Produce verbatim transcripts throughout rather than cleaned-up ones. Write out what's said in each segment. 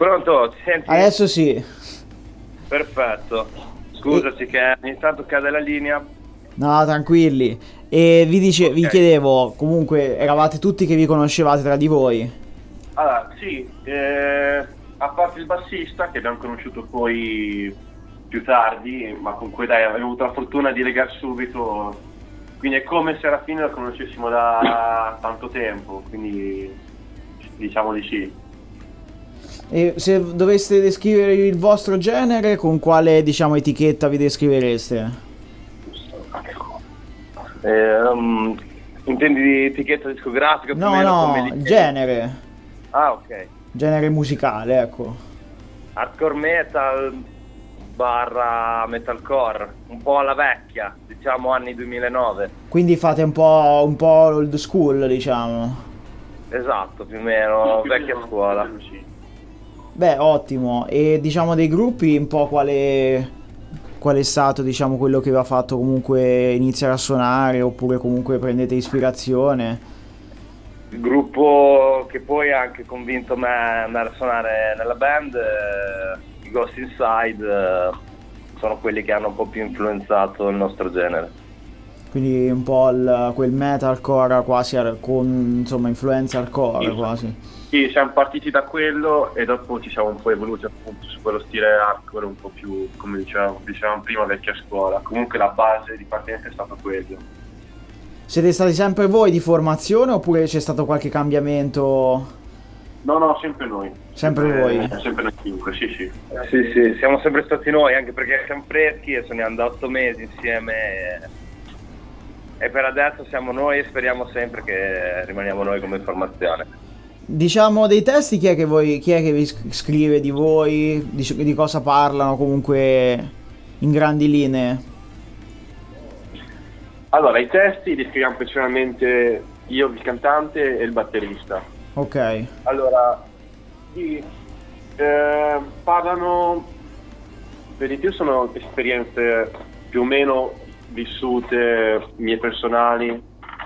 Pronto? Ti senti? Adesso sì. Perfetto. Scusaci che ogni tanto cade la linea. No, tranquilli. E vi, dice, vi Ok. chiedevo, comunque, eravate tutti che vi conoscevate tra di voi? Allora, sì, eh, a parte il bassista che abbiamo conosciuto poi più tardi, ma con cui dai, abbiamo avuto la fortuna di legare subito, quindi è come se alla fine lo conoscessimo da tanto tempo, quindi diciamo di sì. E se doveste descrivere il vostro genere, con quale, diciamo, etichetta vi descrivereste? Eh, um, intendi di etichetta discografica più o No, meno come no, li... genere. Ah, ok. Genere musicale, ecco. Hardcore metal barra metalcore, un po' alla vecchia, diciamo anni duemilanove. Quindi fate un po', un po' old school, diciamo. Esatto, più o meno, vecchia scuola. Beh, ottimo. E diciamo dei gruppi, un po' quale, qual è stato, diciamo, quello che vi ha fatto comunque iniziare a suonare, oppure comunque prendete ispirazione? Il gruppo che poi ha anche convinto me ad andare a suonare nella band, eh, i Ghost Inside, eh, sono quelli che hanno un po' più influenzato il nostro genere. Quindi un po' il, quel metalcore quasi ar- con, insomma, influenza hardcore Sì. quasi. Sì, siamo partiti da quello e dopo ci siamo un po' evoluti appunto su quello stile hardcore un po' più, come dicevamo, dicevamo prima, vecchia scuola. Comunque la base di partenza è stata quello. Siete stati sempre voi di formazione oppure c'è stato qualche cambiamento? No, no, sempre noi. Sempre voi? Sempre noi cinque, sì, sì. Sì, sì, siamo sempre stati noi, anche perché siamo freschi e suoniamo da otto mesi insieme e, e per adesso siamo noi e speriamo sempre che rimaniamo noi come formazione. Diciamo dei testi, chi è che, voi, chi è che vi scrive di voi, di, di cosa parlano comunque in grandi linee? Allora, i testi li scriviamo principalmente io, il cantante e il batterista. Ok. Allora, sì, eh, parlano, per di più sono esperienze più o meno vissute, mie personali.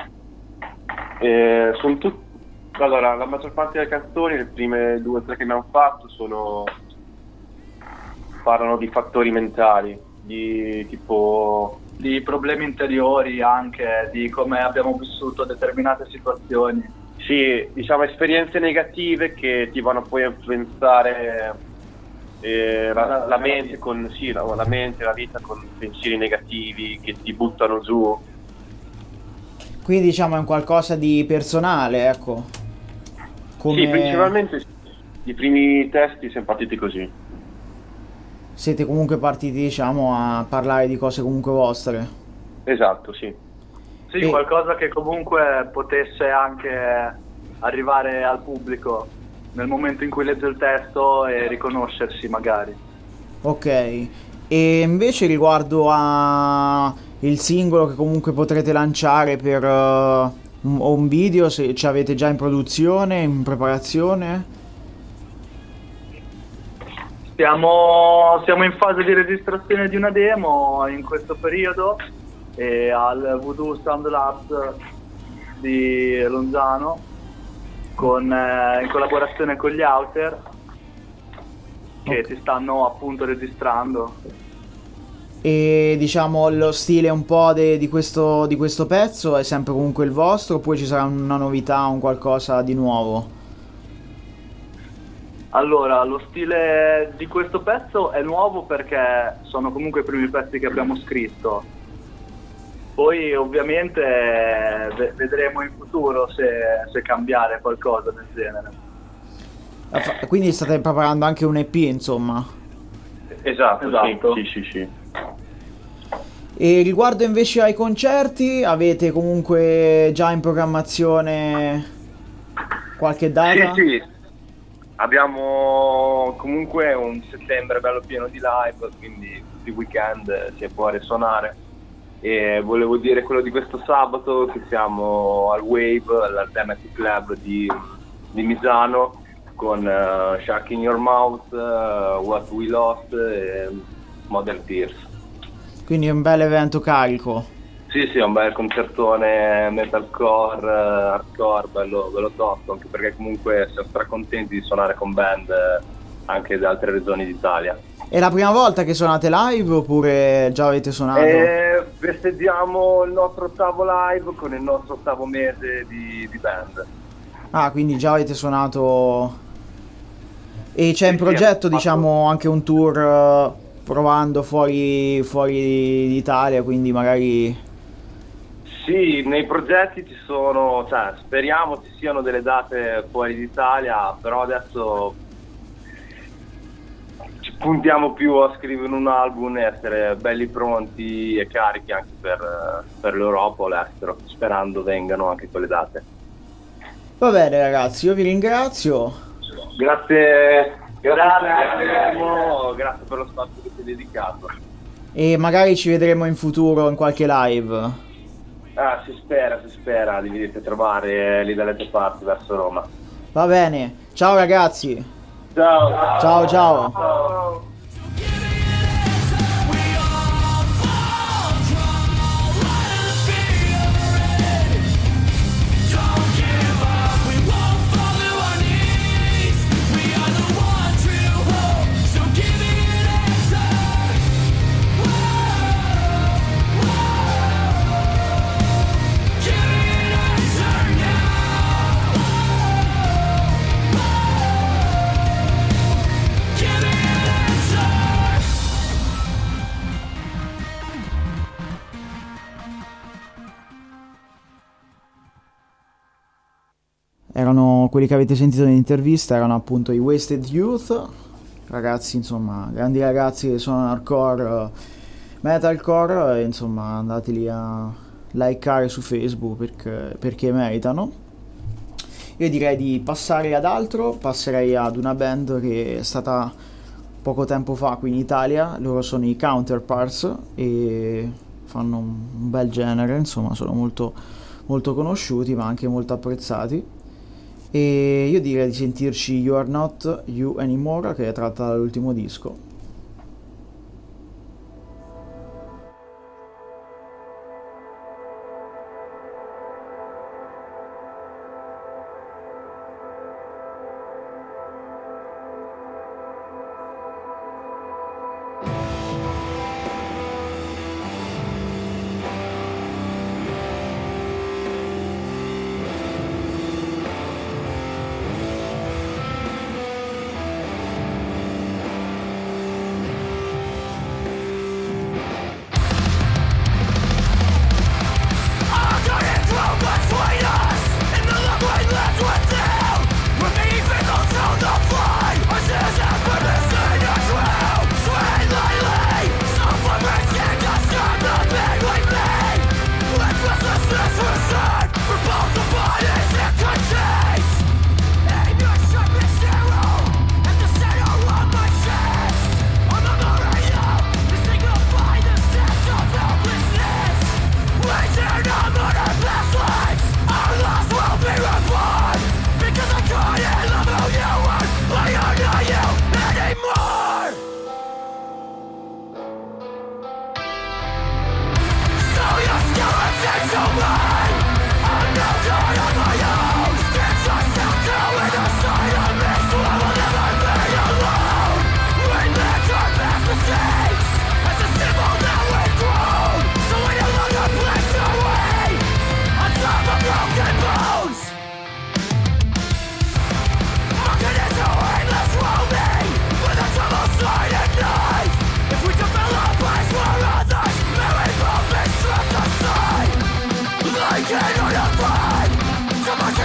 Eh, sono tutte. Allora, la maggior parte delle canzoni, le prime due o tre che abbiamo fatto, sono parlano di fattori mentali, di tipo di problemi interiori anche, di come abbiamo vissuto determinate situazioni. sì, diciamo esperienze negative che ti vanno poi a influenzare eh, la, la mente con sì, la, la mente, la vita con pensieri negativi che ti buttano giù. Quindi diciamo è un qualcosa di personale, ecco. Come... Sì, principalmente sì. I primi testi siamo partiti così. Siete comunque partiti, diciamo, a parlare di cose comunque vostre. Esatto, sì. Sì, E- qualcosa che comunque potesse anche arrivare al pubblico nel momento in cui legge il testo e riconoscersi magari. Ok. E invece riguardo a il singolo che comunque potrete lanciare per uh, un, o un video, se ci avete già in produzione, in preparazione? Siamo, siamo in fase di registrazione di una demo in questo periodo e al Voodoo Sound Labs di Lonzano con, eh, in collaborazione con gli Outer che Ok. si stanno appunto registrando. E diciamo lo stile un po' de- di questo, di questo pezzo è sempre comunque il vostro, oppure ci sarà una novità, un qualcosa di nuovo? Allora, lo stile di questo pezzo è nuovo perché sono comunque i primi pezzi che abbiamo scritto. Poi ovviamente ve- vedremo in futuro se, se cambiare qualcosa del genere. Ah, fa- Quindi state preparando anche un E P, insomma. Esatto, Esatto. sì, sì, sì, sì. E riguardo invece ai concerti, avete comunque già in programmazione qualche data? Sì, sì. Abbiamo comunque un settembre bello pieno di live, quindi tutti i weekend eh, si può risuonare. E volevo dire quello di questo sabato che siamo al Wave, all'Alternative Club di, di Misano, con uh, Shark in Your Mouth, uh, What We Lost e Modern Tears. Quindi è un bel evento carico. Sì, sì, è un bel concertone metalcore, hardcore, bello, bello tosto, anche perché comunque siamo stracontenti di suonare con band anche da altre regioni d'Italia. È la prima volta che suonate live oppure già avete suonato? E festeggiamo il nostro ottavo live con il nostro ottavo mese di, di band. Ah, quindi già avete suonato. E c'è in Sì, progetto, sì, diciamo, anche un tour uh, provando fuori, fuori d'Italia, quindi magari. Sì, nei progetti ci sono, cioè speriamo ci siano delle date fuori d'Italia, però adesso ci puntiamo più a scrivere un album e essere belli pronti e carichi anche per, per l'Europa o l'estero, sperando vengano anche quelle date. Va bene ragazzi, io vi ringrazio. Grazie, grazie, grazie, grazie per lo spazio che ti hai dedicato. E magari ci vedremo in futuro in qualche live. Ah, si spera, si spera di venirti a trovare lì dalle tue parti verso Roma. Va bene, ciao ragazzi. Ciao. Ciao ciao. Ciao. Erano quelli che avete sentito nell'intervista, erano appunto i Wasted Youth, ragazzi, insomma, grandi ragazzi che suonano hardcore, metalcore, e insomma andate lì a likeare su Facebook perché, perché meritano. Io direi di passare ad altro, passerei ad una band che è stata poco tempo fa qui in Italia, loro sono i Counterparts e fanno un bel genere, insomma sono molto, molto conosciuti ma anche molto apprezzati. E io direi di sentirci You Are Not You Anymore, che è tratta dall'ultimo disco. Cannot find so much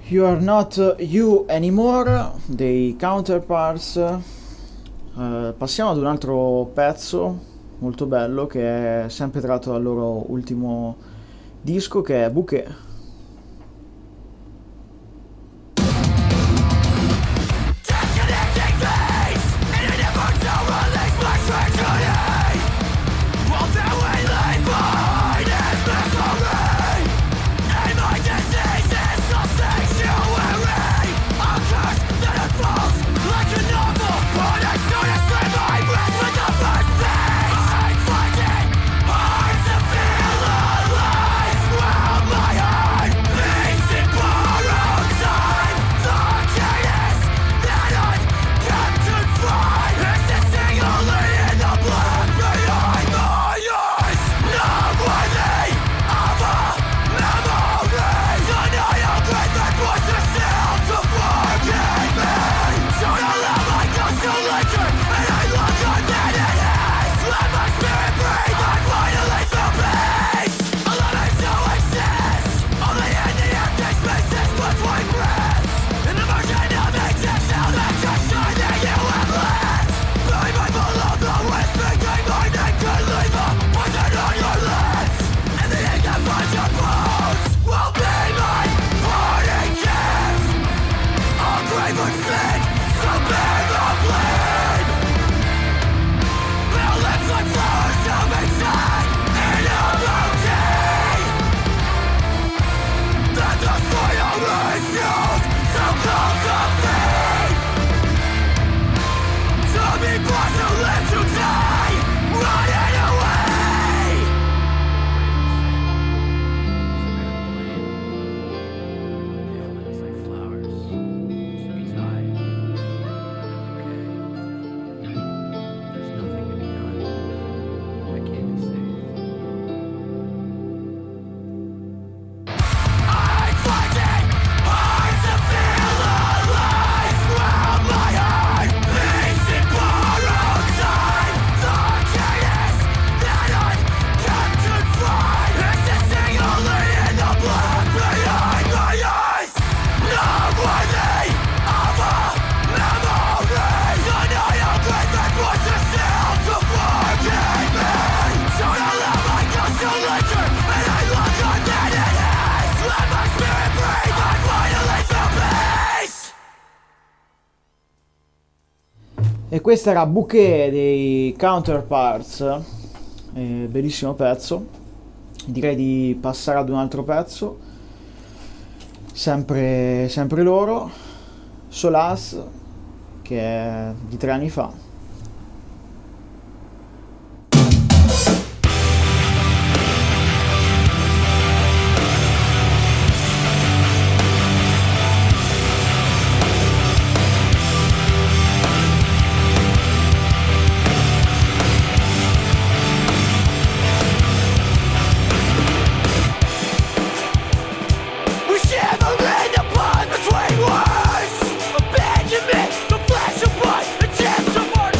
You Are Not You Anymore dei Counterparts. Uh, passiamo ad un altro pezzo molto bello che è sempre tratto dal loro ultimo disco, che è Bouquet. E questa era Bouquet dei Counterparts, eh, bellissimo pezzo. Direi di passare ad un altro pezzo, sempre, sempre loro, Solace, che è di tre anni fa. Between words, a Benjamin, the flash of blood, the chance of murder.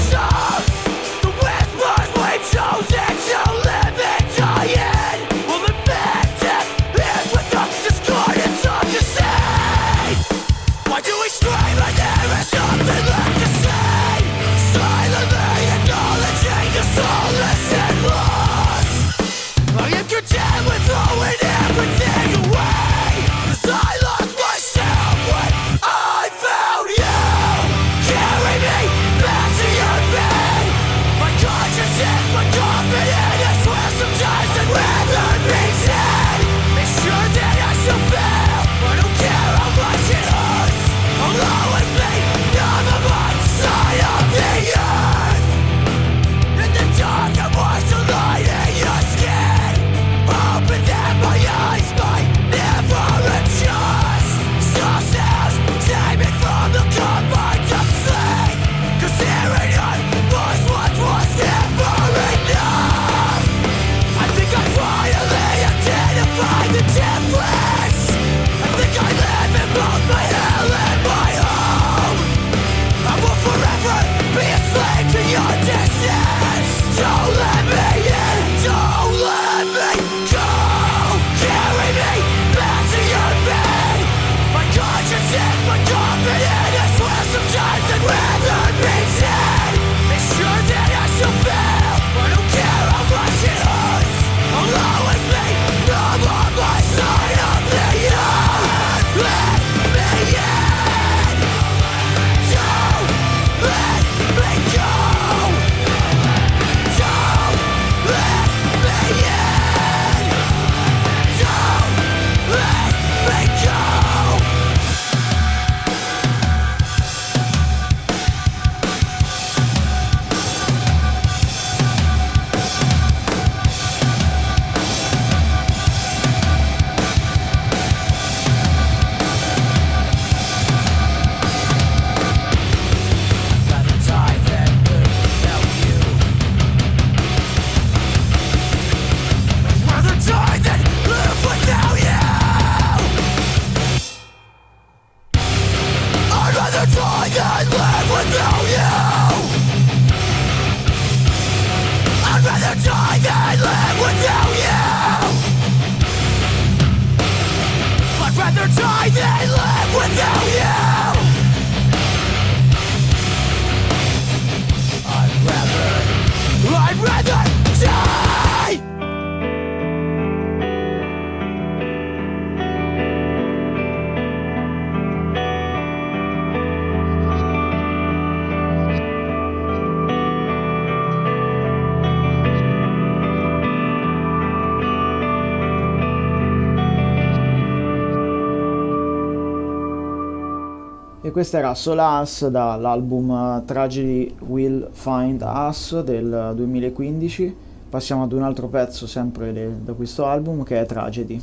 questa era Solace dall'album Tragedy Will Find Us del duemilaquindici. Passiamo ad un altro pezzo sempre de- da questo album, che è Tragedy.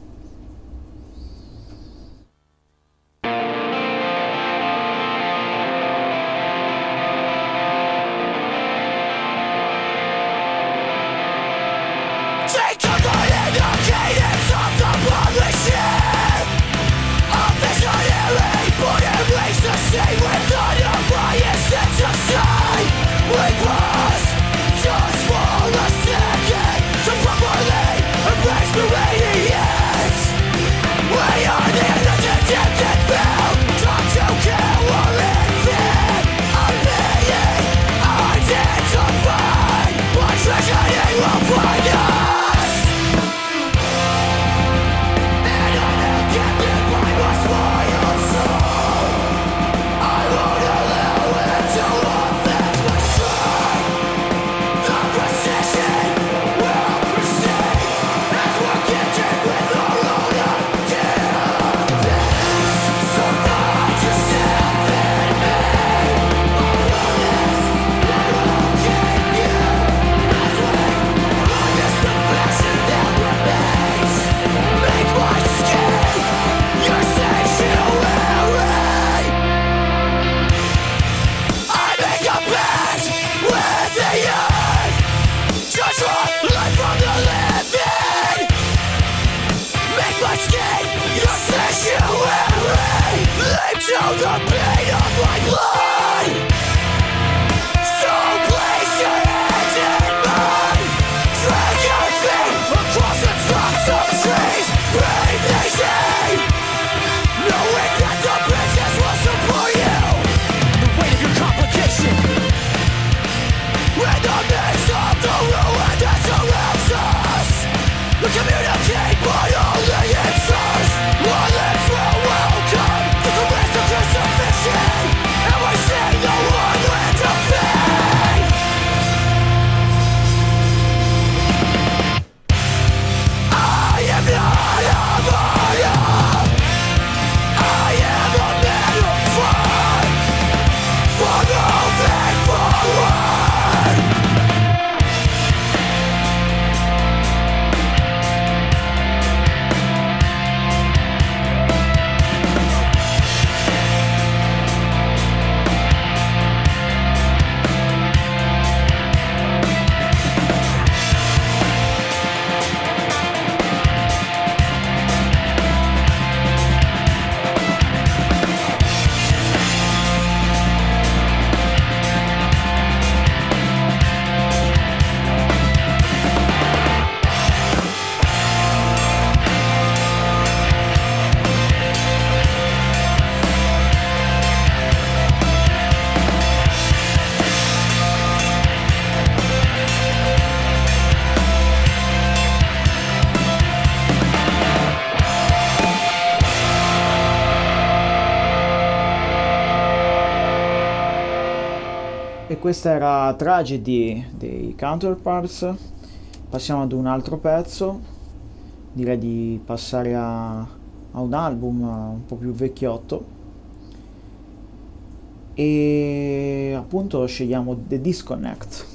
E questa era Tragedy dei Counterparts. Passiamo ad un altro pezzo. Direi di passare a, a un album un po' più vecchiotto. E appunto scegliamo The Disconnect.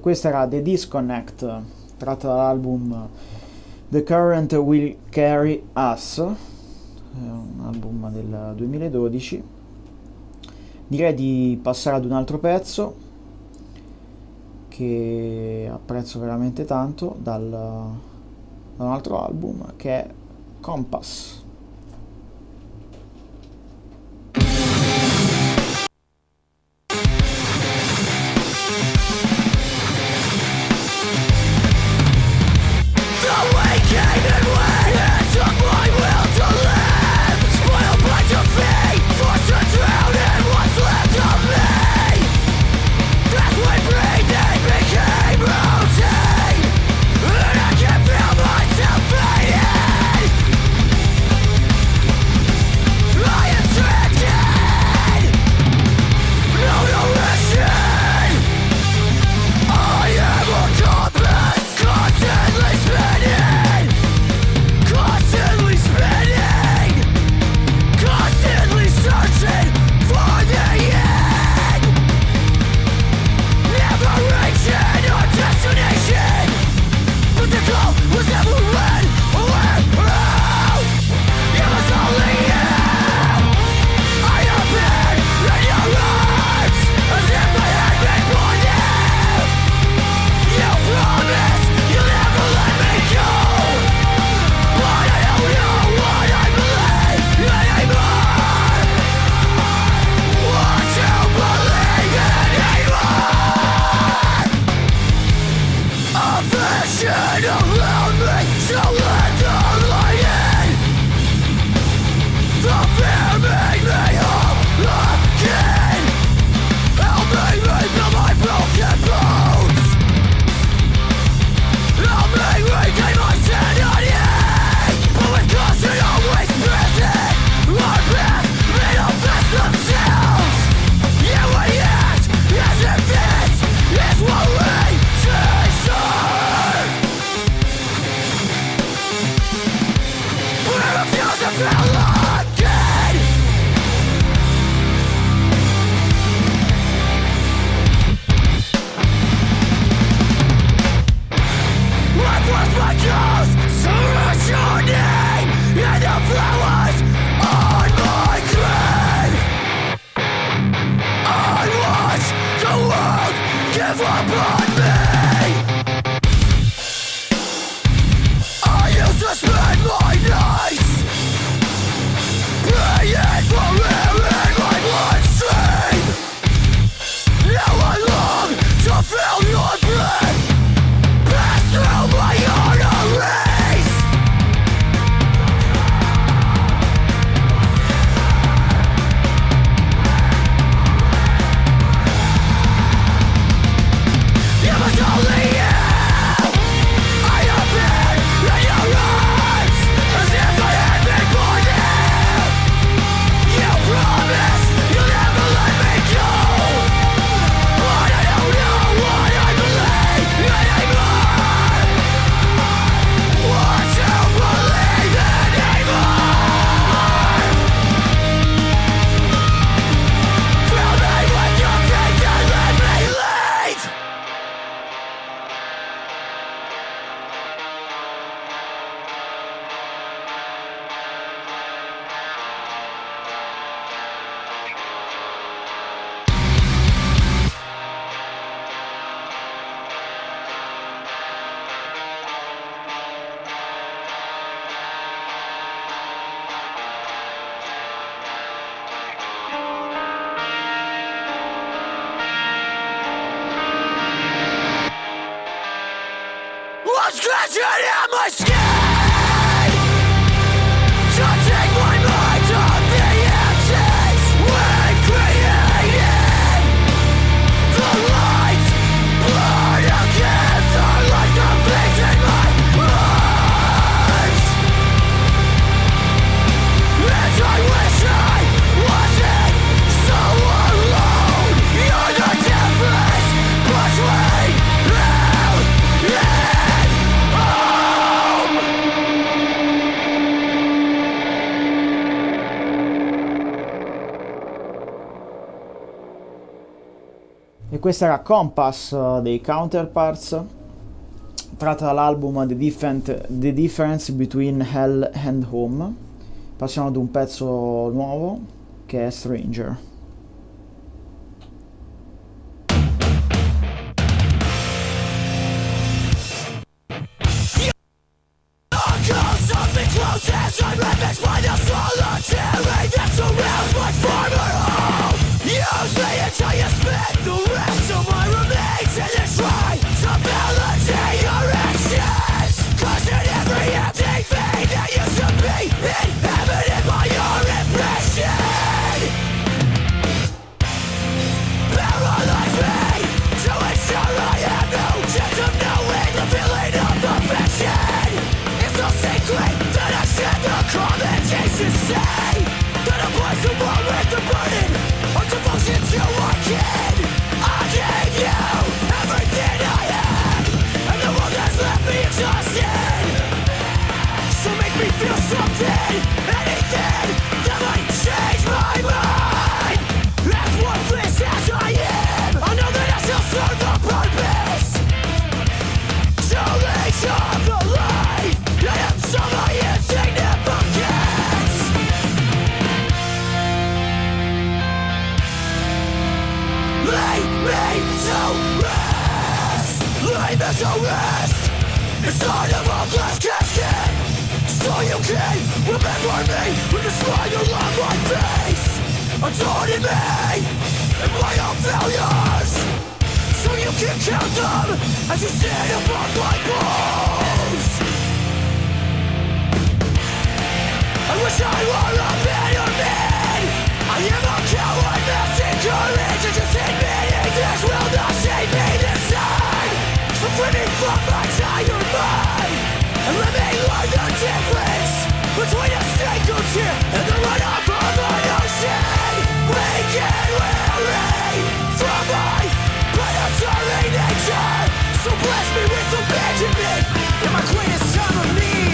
questa era The Disconnect, tratta dall'album The Current Will Carry Us, un album del duemiladodici. Direi di passare ad un altro pezzo che apprezzo veramente tanto dal, da un altro album, che è Compass. Push me down. questa era Compass uh, dei Counterparts, tratta dall'album The, Different, The Difference Between Hell and Home. Passiamo ad un pezzo nuovo che è Stranger. As I'm ravaged by the solitary that surrounds my former home. Use me until you spend the rest of my remains in this try to validate your actions. Cause in every empty thing that used to be inhabited by your impression, paralyze me to ensure I have no chance of knowing the feeling of perfection. It's no secret that I share the commentations say that a place to war with the burden of devotion to our kid. I gave you everything I have, and the world has left me exhausted. So make me feel something, anything that might change my mind. As worthless as I am, I know that I still serve a purpose. To reach up the light, I am so my insignificance. Lead me to rest, lead me to rest inside of a glass casket, so you can remember me when you smile along my face, taunting me and my own failures, so you can count them as you stand upon my bones. I wish I were a better man. I am a coward, melting courage, and just admitting this will not save me this time. So free me from my tired mind, and let me learn the difference between a single tear and the runoff of an ocean. Weak and weary from my predatory nature, so bless me with abandonment in my greatest time of need.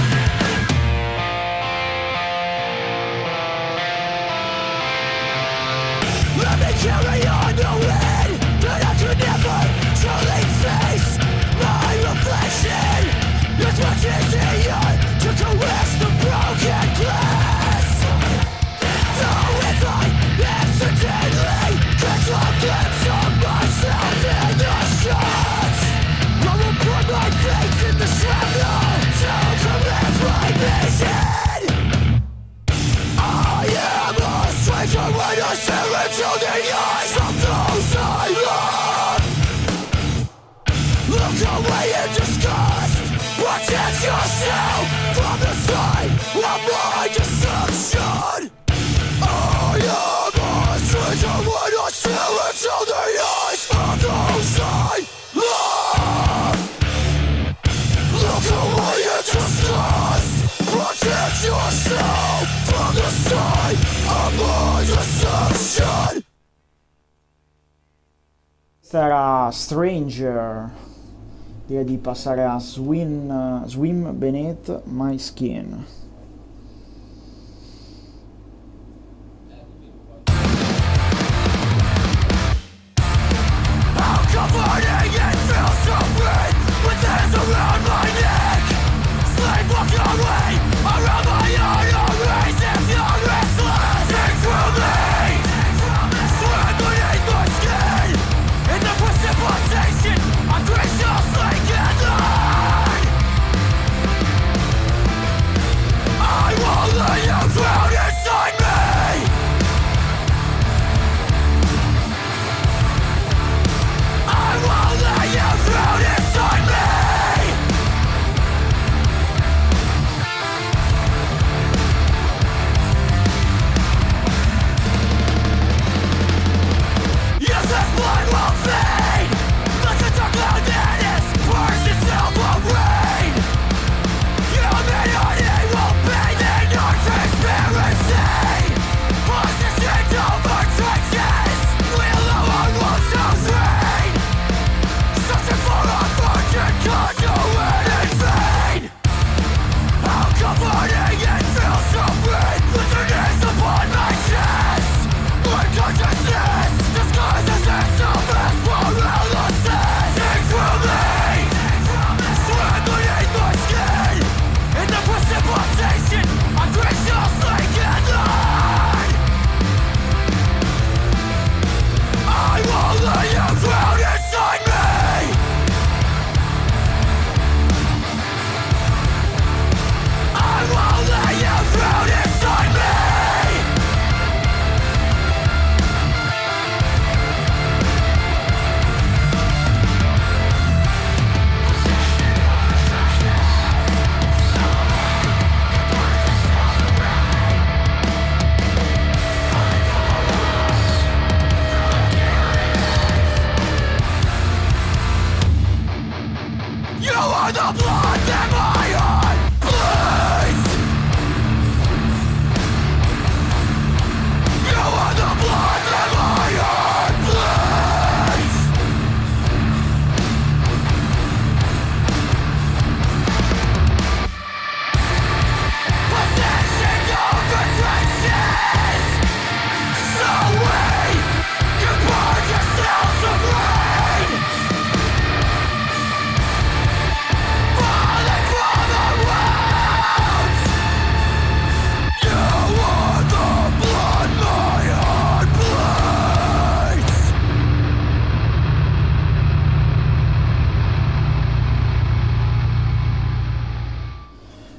Let me carry on knowing that I could never truly face my reflection. It's much easier to caress the broken glass. Though if I accidentally catch a glimpse of myself in the shots, I will put my faith in the shrapnel to commence my vision. I am a stranger when I stare into the eyes of those I love. Look away in disgust, protect yourself from the sight of my deception. I am a stranger when I stare into the eyes of those I love. Look away in disgust, protect yourself from the sight of my deception. Questa era Stranger. Direi di passare a Swim, uh, Swim Beneath My Skin. How comforting it feels to breathe with hands around my neck. Sleepwalking away around my arteries if you're restless. Take from me, swim beneath my skin. In the precipitation, I graciously get lied.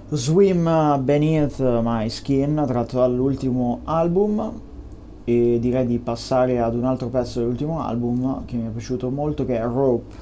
Swim Beneath My Skin, tratto dall'ultimo album, e direi di passare ad un altro pezzo dell'ultimo album che mi è piaciuto molto, che è Rope.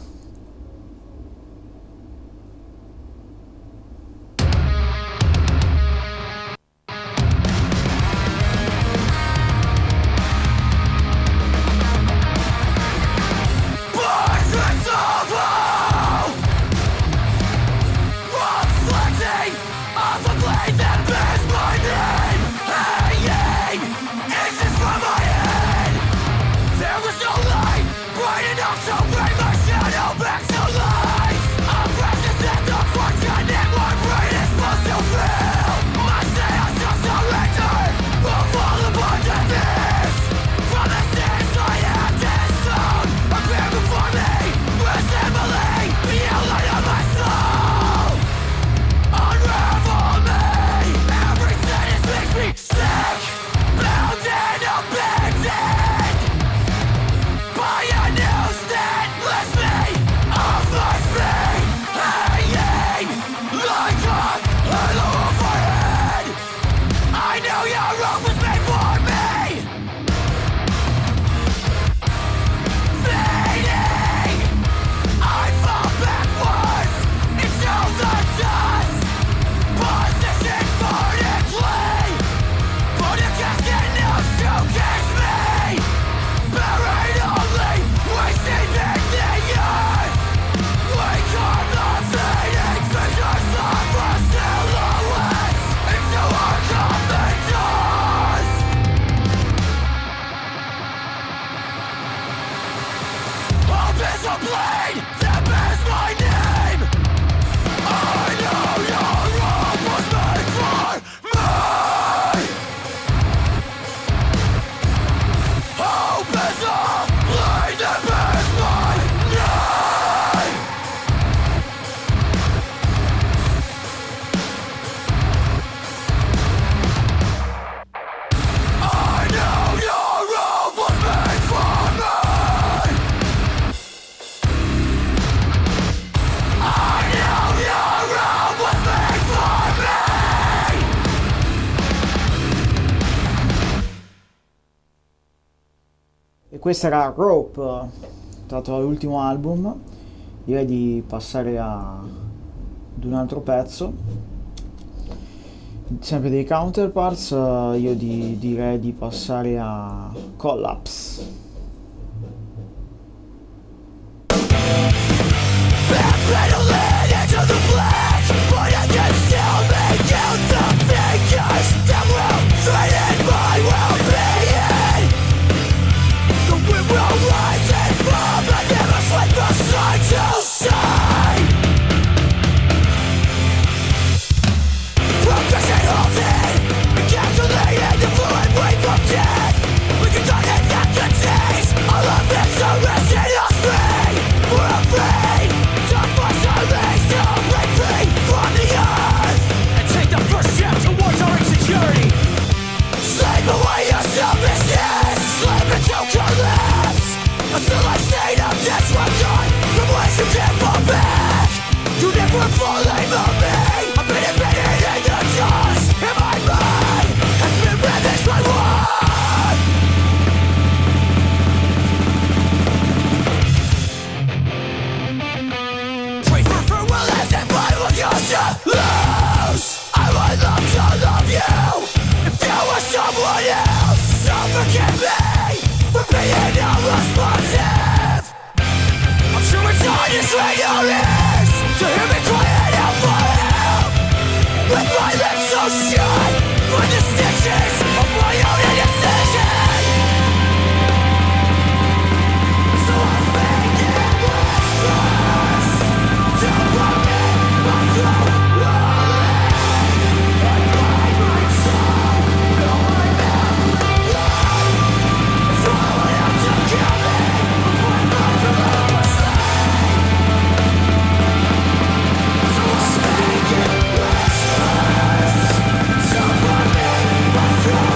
Questa era Rope, tratto dall'ultimo album. Direi di passare a ad un altro pezzo, sempre dei Counterparts. Io di, direi di passare a Collapse. From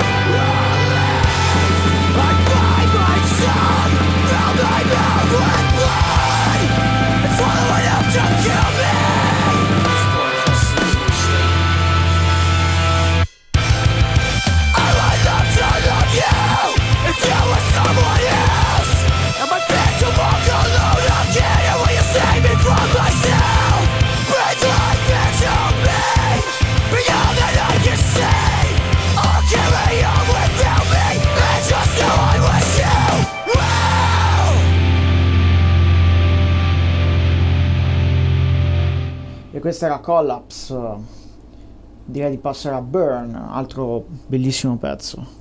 questa era Collapse, direi di passare a Burn, altro bellissimo pezzo.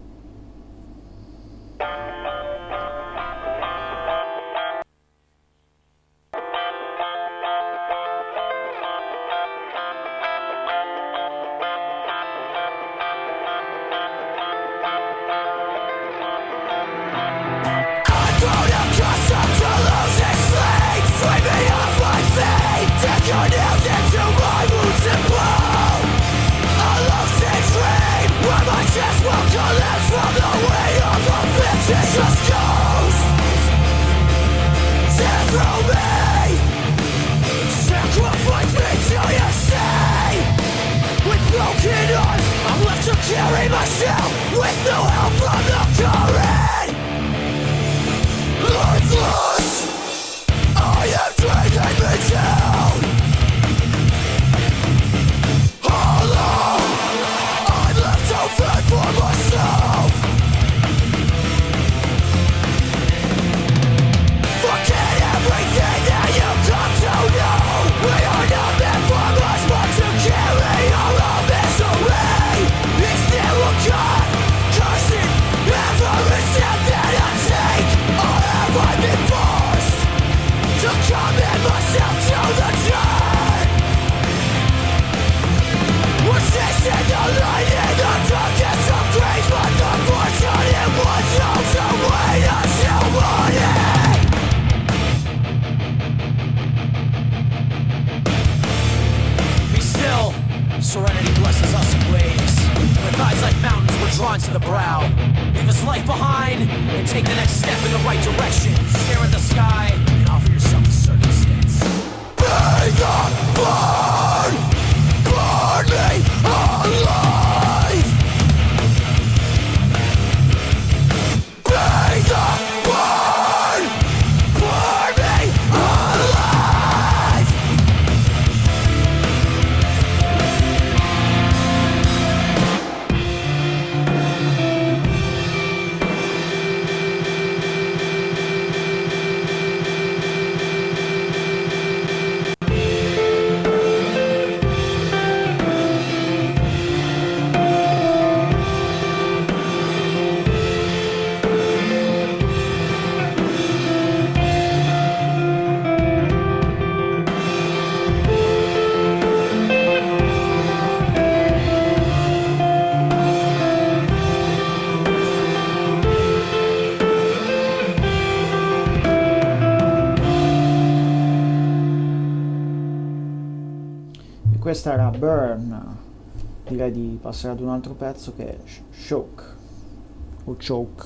Carry myself with no help from the current. Lifeless, I am dragging me down. Hollow, I'm left to fend for myself. Forget everything that you come to know. We are not meant for much but to carry our own misery. Is there a God, cursing every step that I take? Or have I been forced to commit myself to the dirt? We're chasing the light in the darkest of graves, but the fortunate ones also wait until morning. Be still, serenity blesses us in waves. With eyes like mountains, we're drawn to the brow. Leave us life behind and take the next step in the right direction. Stare at the sky and offer yourself to circumstance. Be the burn, burn me alive. Be the burn, burn me alive. Questa era Burn, direi di passare ad un altro pezzo che è Choke o Choke.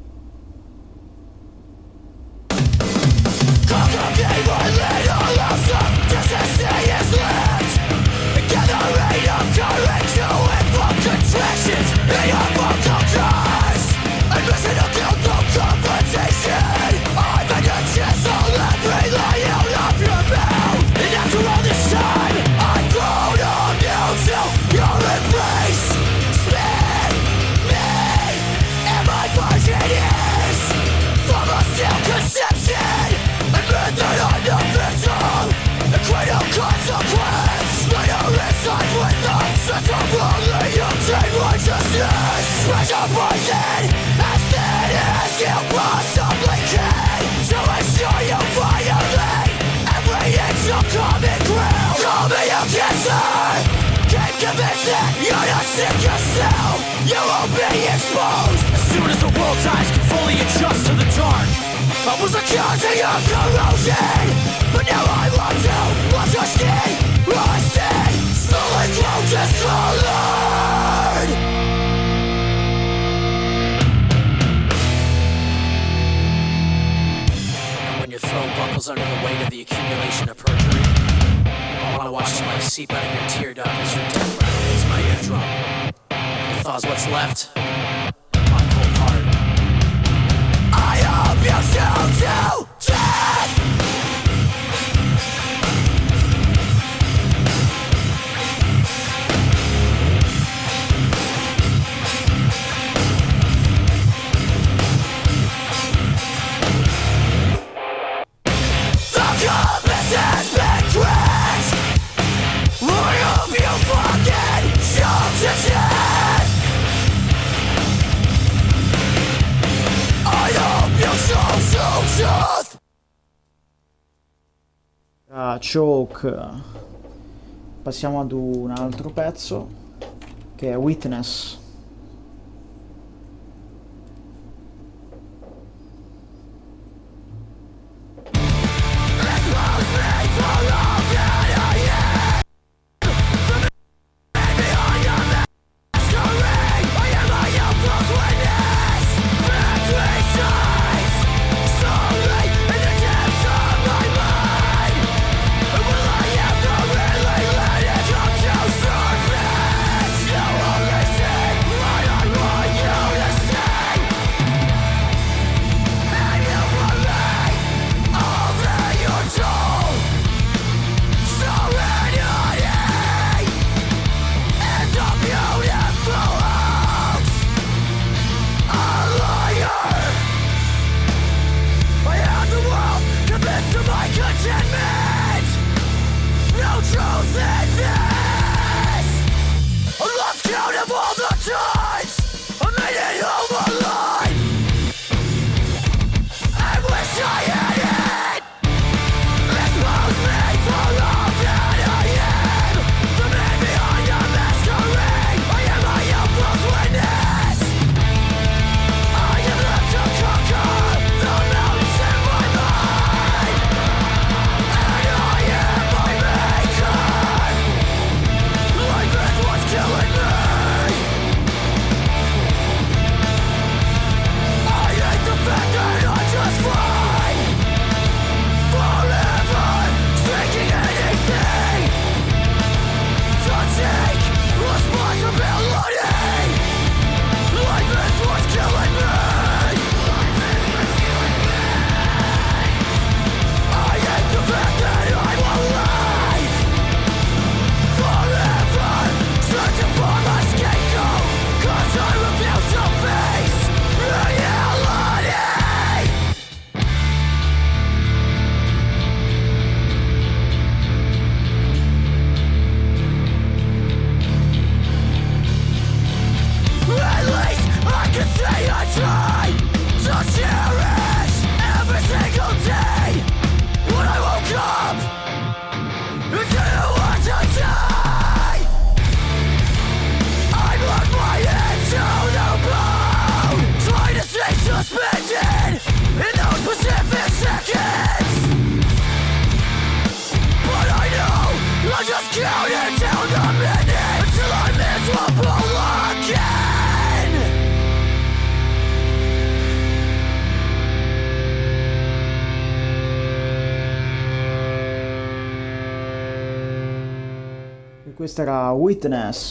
Pressure poison as thin as you possibly can, to ensure you violate every inch of common ground. Call me a cancer, keep convinced that you're not sick yourself. You will be exposed as soon as the world's eyes can fully adjust to the dark. I was accusing of corrosion, but now I want to watch your skin rusted, slowly grow discolored. Your throat buckles under the weight of the accumulation of perjury. I wanna watch life seep out of your tear duct as your death rattle hits my eardrum. It thaws what's left of my cold heart. I hope you shoot to death. The compass has been cracked. era Choke. Passiamo ad un altro pezzo che è Witness. Questo era Witness,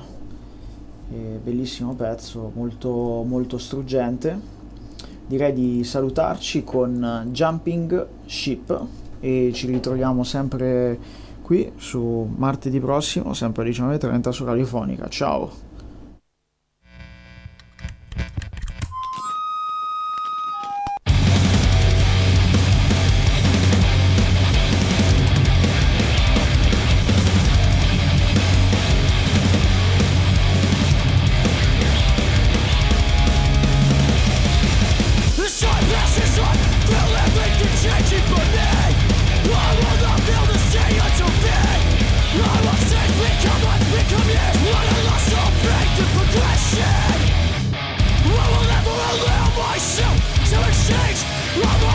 eh, bellissimo pezzo, molto, molto struggente. Direi di salutarci con Jumping Ship e ci ritroviamo sempre qui su martedì prossimo, sempre alle diciannove e trenta su Radiofonica. Ciao!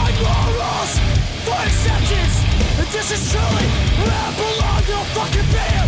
This is truly where I belong, no fucking pain.